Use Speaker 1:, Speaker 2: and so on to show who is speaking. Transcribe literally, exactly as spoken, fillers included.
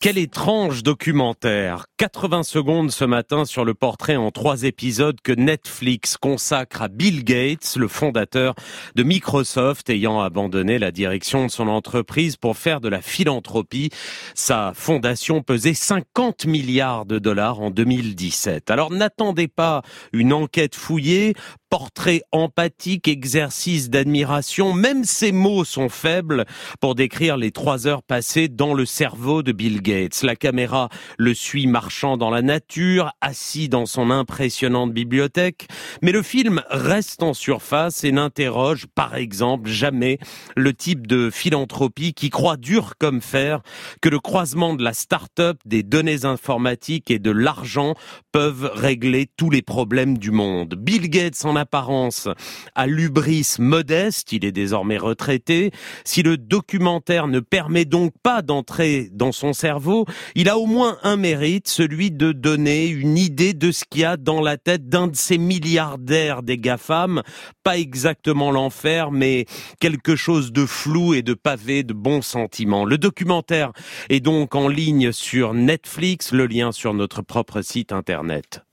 Speaker 1: Quel étrange documentaire. quatre-vingts secondes ce matin sur le portrait en trois épisodes que Netflix consacre à Bill Gates, le fondateur de Microsoft, ayant abandonné la direction de son entreprise pour faire de la philanthropie. Sa fondation pesait cinquante milliards de dollars en deux mille dix-sept. Alors n'attendez pas une enquête fouillée, portrait empathique, exercice d'admiration. Même ces mots sont faibles pour décrire les trois heures passées dans le cerveau de Bill Gates. La caméra le suit marchant dans la nature, assis dans son impressionnante bibliothèque. Mais le film reste en surface et n'interroge, par exemple, jamais le type de philanthropie qui croit dur comme fer que le croisement de la start-up, des données informatiques et de l'argent peuvent régler tous les problèmes du monde. Bill Gates, en apparence, a l'hubris modeste, il est désormais retraité. Si le documentaire ne permet donc pas d'entrer dans son cerveau, il a au moins un mérite, celui de donner une idée de ce qu'il y a dans la tête d'un de ces milliardaires des GAFAM. Pas exactement l'enfer, mais quelque chose de flou et de pavé de bons sentiments. Le documentaire est donc en ligne sur Netflix, le lien sur notre propre site internet.